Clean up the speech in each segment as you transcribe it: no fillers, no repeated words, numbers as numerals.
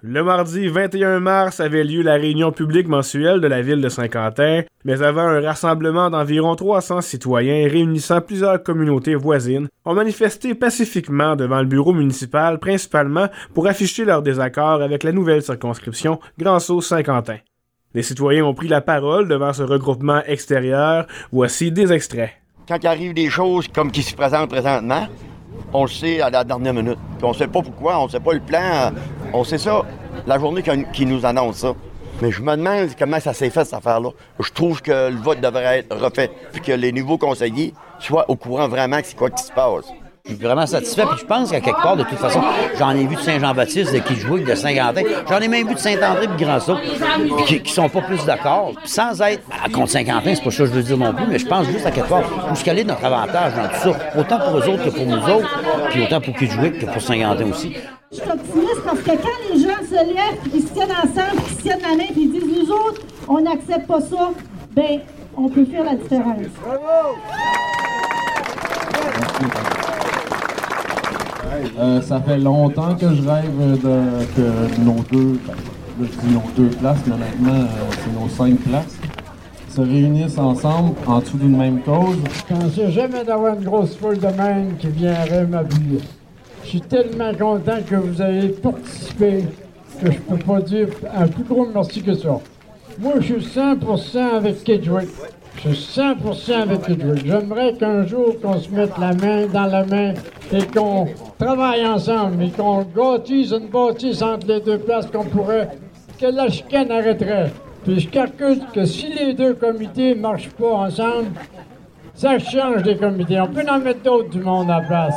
Le mardi 21 mars avait lieu la réunion publique mensuelle de la ville de Saint-Quentin, mais avant un rassemblement d'environ 300 citoyens réunissant plusieurs communautés voisines, ont manifesté pacifiquement devant le bureau municipal, principalement pour afficher leur désaccord avec la nouvelle circonscription Grand-Sault-Saint-Quentin. Les citoyens ont pris la parole devant ce regroupement extérieur. Voici des extraits. Quand il arrive des choses comme qui se présentent présentement, on le sait à la dernière minute. Puis on ne sait pas pourquoi, on ne sait pas le plan. On sait ça, la journée qui nous annonce ça. Mais je me demande comment ça s'est fait, cette affaire-là. Je trouve que le vote devrait être refait, puis que les nouveaux conseillers soient au courant vraiment que c'est quoi qui se passe. Je suis vraiment satisfait, puis je pense qu'à quelque part, de toute façon, j'en ai vu de Saint-Jean-Baptiste, de Kitchouic, de Saint-Quentin, j'en ai même vu de Saint-André et de Grand-Sault, qui sont pas plus d'accord. Puis sans être contre Saint-Quentin, c'est pas ça que je veux dire non plus, mais je pense juste à quelque part où quel est notre avantage dans tout ça, autant pour eux autres que pour nous autres, puis autant pour Kitchouic que pour Saint-Quentin aussi. Je suis optimiste parce que quand les gens se lèvent, ils se tiennent ensemble, ils se tiennent la main, puis ils disent nous autres, on n'accepte pas ça, bien, on peut faire la différence. Bravo! Ça fait longtemps que je rêve que nos deux, je dis nos deux places, mais honnêtement, c'est nos 5 places, se réunissent ensemble en dessous d'une même cause. Je ne pensais jamais d'avoir une grosse foule de même qui viendrait m'appuyer. Je suis tellement content que vous ayez participé que je peux pas dire un plus gros merci que ça. Moi, je suis 100% avec Kitchouic. Je suis 100% avec Kitchouic. J'aimerais qu'un jour qu'on se mette la main dans la main et qu'on travaille ensemble et qu'on bâtisse une bâtisse entre les deux places qu'on pourrait, que la chicane arrêterait. Puis je calcule que si les deux comités ne marchent pas ensemble, ça change des comités. On peut en mettre d'autres du monde à la place.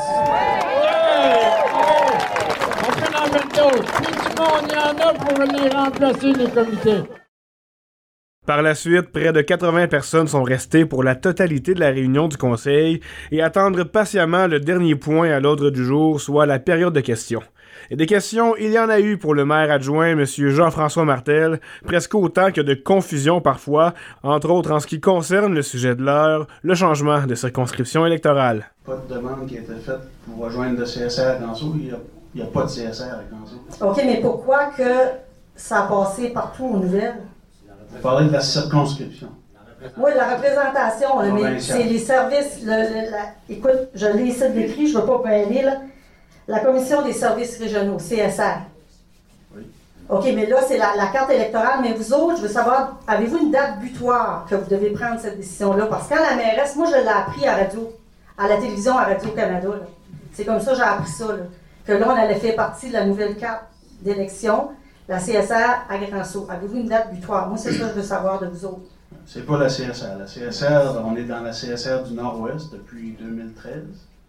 On peut en mettre d'autres. Plus du monde, il y en a pour les remplacer, les comités. Par la suite, près de 80 personnes sont restées pour la totalité de la réunion du conseil et attendre patiemment le dernier point à l'ordre du jour, soit la période de questions. Et des questions, il y en a eu pour le maire adjoint, M. Jean-François Martel, presque autant que de confusion parfois, entre autres en ce qui concerne le sujet de l'heure, le changement de circonscription électorale. Pas de demande qui a été faite pour rejoindre le CSR à Grand-Sault. Il n'y a pas de CSR à Grand-Sault. OK, mais pourquoi que ça a passé partout aux nouvelles? Il parlait de la circonscription. Oui, la représentation, là, mais c'est les services. Écoute, je l'ai ici décrit, je ne veux pas parler, là. La Commission des services régionaux, CSR. Oui. OK, mais là, c'est la carte électorale. Mais vous autres, je veux savoir, avez-vous une date butoir que vous devez prendre cette décision-là? Parce que quand la mairesse, moi, je l'ai appris à la télévision, à Radio-Canada. Là. C'est comme ça que j'ai appris ça. Là, que là, on allait faire partie de la nouvelle carte d'élection, la CSR à Grand-Sault. Avez-vous une date butoir? Moi, c'est ça que je veux savoir de vous autres. C'est pas la CSR. La CSR, on est dans la CSR du Nord-Ouest depuis 2013.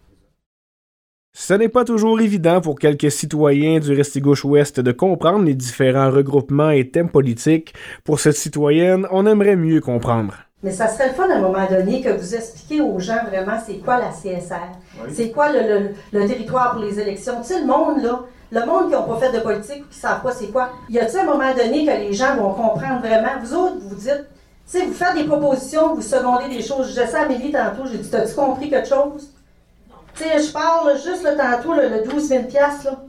Ce n'est pas toujours évident pour quelques citoyens du Restigouche-Ouest de comprendre les différents regroupements et thèmes politiques. Pour cette citoyenne, on aimerait mieux comprendre. Mais ça serait le fun à un moment donné que vous expliquiez aux gens vraiment c'est quoi la CSR. Oui. C'est quoi le territoire pour les élections. Tu sais, le monde, là, le monde qui n'a pas fait de politique ou qui ne savent pas c'est quoi, y a-t-il un moment donné que les gens vont comprendre vraiment? Vous autres, vous dites, tu sais, vous faites des propositions, vous secondez des choses. Je disais ça à Amélie tantôt, j'ai dit, t'as-tu compris quelque chose? Tu sais, je parle juste là, tantôt, le 12 000 $, là.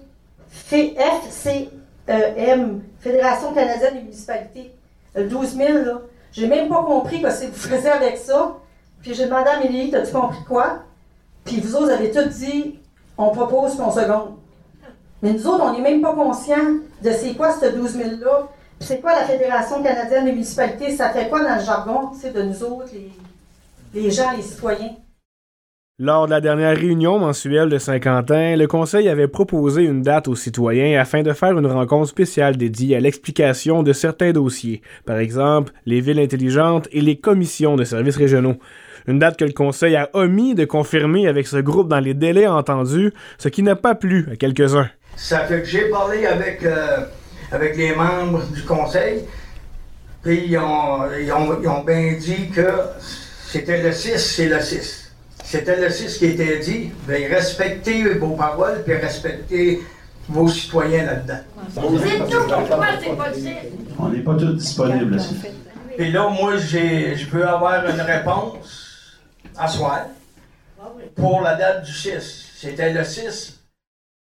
FCEM, Fédération canadienne des municipalités. Le 12 000, là. J'ai même pas compris ce que vous faisiez avec ça. Puis j'ai demandé à Amélie, t'as-tu compris quoi? Puis vous autres avez tout dit, on propose qu'on seconde. Mais nous autres, on n'est même pas conscients de c'est quoi ce 12 000-là. Puis c'est quoi la Fédération canadienne des municipalités? Ça fait quoi dans le jargon, tu sais, de nous autres, les gens, les citoyens? Lors de la dernière réunion mensuelle de Saint-Quentin, le Conseil avait proposé une date aux citoyens afin de faire une rencontre spéciale dédiée à l'explication de certains dossiers, par exemple les villes intelligentes et les commissions de services régionaux. Une date que le Conseil a omis de confirmer avec ce groupe dans les délais entendus, ce qui n'a pas plu à quelques-uns. Ça fait que j'ai parlé avec les membres du Conseil, puis ils ont bien dit que c'était le 6, c'est le 6. C'était le 6 qui était dit. Bien, respectez vos paroles puis respectez vos citoyens là-dedans. Vous êtes tous pourquoi c'est pas le 6? On n'est pas tous disponibles aussi. Et là, moi, je veux avoir une réponse à soir pour la date du 6. C'était le 6.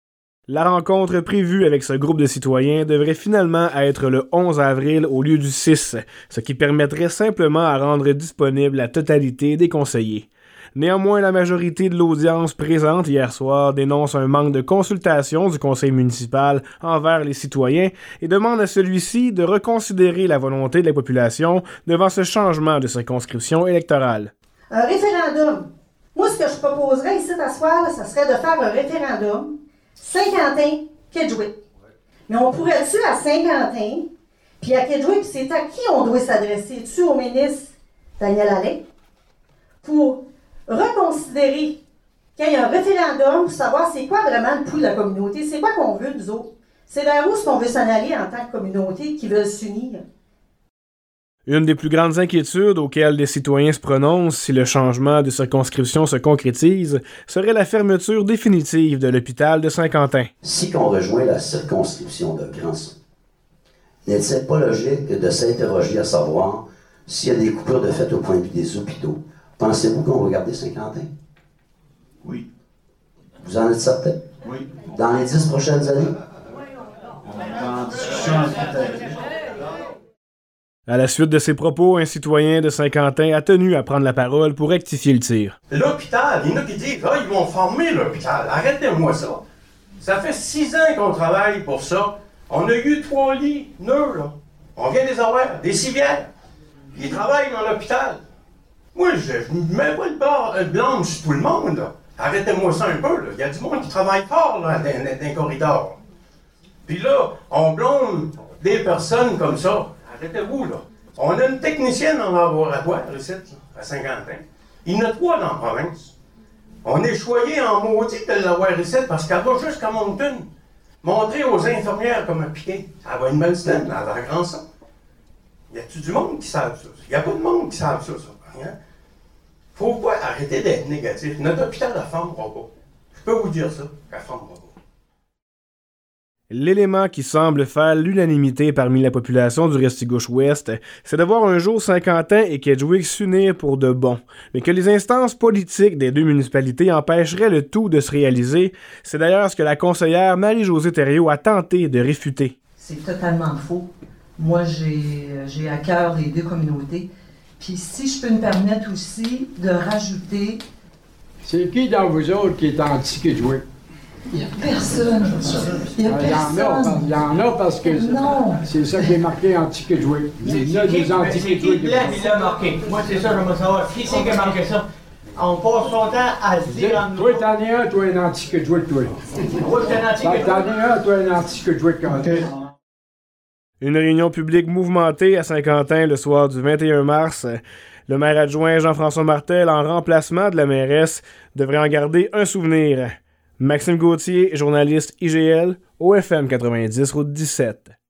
La rencontre prévue avec ce groupe de citoyens devrait finalement être le 11 avril au lieu du 6, ce qui permettrait simplement à rendre disponible la totalité des conseillers. Néanmoins, la majorité de l'audience présente hier soir dénonce un manque de consultation du conseil municipal envers les citoyens et demande à celui-ci de reconsidérer la volonté de la population devant ce changement de circonscription électorale. Un référendum. Moi, ce que je proposerais ici à soir, ça serait de faire un référendum Saint-Quentin-Kedgewick. Mais on pourrait-tu à Saint-Quentin, puis à Kedgewick, c'est à qui on doit s'adresser? Tu au ministre Daniel Alain? Pour reconsidérer qu'il y ait un référendum pour savoir c'est quoi vraiment le pouls de la communauté, c'est quoi qu'on veut, nous autres. C'est vers où est-ce qu'on veut s'en aller en tant que communauté qui veut s'unir. Une des plus grandes inquiétudes auxquelles les citoyens se prononcent si le changement de circonscription se concrétise serait la fermeture définitive de l'hôpital de Saint-Quentin. Si on rejoint la circonscription de Granson, n'est-il pas logique de s'interroger à savoir s'il y a des coupures de fait au point de vue des hôpitaux? Pensez-vous qu'on va garder Saint-Quentin? Oui. Vous en êtes certain? Oui. Dans les 10 prochaines années? On est en discussion peut-être. À la suite de ces propos, un citoyen de Saint-Quentin a tenu à prendre la parole pour rectifier le tir. L'hôpital, il y en a qui disent « Ah, ils vont former l'hôpital. » Arrêtez-moi ça. Ça fait 6 ans qu'on travaille pour ça. On a eu 3 lits neufs, là. On vient des avoir, des civières. Ils travaillent dans l'hôpital. Moi, je ne mets pas le blâme sur tout le monde, là. Arrêtez-moi ça un peu, là. Il y a du monde qui travaille fort, là, dans les corridors. Puis là, on blâme des personnes comme ça. Arrêtez-vous, là. On a une technicienne en laboratoire, ici, à Saint-Quentin. Il y en a 3 dans la province. On est choyé en maudit de l'avoir ici parce qu'elle va jusqu'à Moncton. Montrer aux infirmières comment piquer. Elle va une belle semaine, elle va à Granson. Y a-tu du monde qui savent ça? Y a pas de monde qui savent ça. Hein? Faut pas arrêter d'être négatif. Notre hôpital, la formera pas. Je peux vous dire ça, qu'elle formera pas. L'élément qui semble faire l'unanimité parmi la population du Restigouche-Ouest, c'est de voir un jour Saint-Quentin et Kedgewick s'unir pour de bon, mais que les instances politiques des 2 municipalités empêcheraient le tout de se réaliser. C'est d'ailleurs ce que la conseillère Marie-Josée Thériault a tenté de réfuter. C'est totalement faux. Moi, j'ai à cœur les 2 communautés. Puis si je peux me permettre aussi de rajouter... C'est qui dans vous autres qui est anti-Kedgewick? Il n'y a personne. Il y a personne. Il y en a parce que c'est ça qui est marqué anti-Kedgewick. Il y a des anti-Kedgewick. Il l'a marqué. Moi, c'est ça, je veux savoir. Qui c'est qui a marqué ça? On passe son temps à se dire... Toi, t'en es un, toi, un anti-Kedgewick, toi. Moi, je suis un anti-Kedgewick. T'en es un, toi, un anti-Kedgewick. Une réunion publique mouvementée à Saint-Quentin le soir du 21 mars. Le maire adjoint Jean-François Martel, en remplacement de la mairesse, devrait en garder un souvenir. Maxime Gauthier, journaliste IGL, OFM 90, route 17.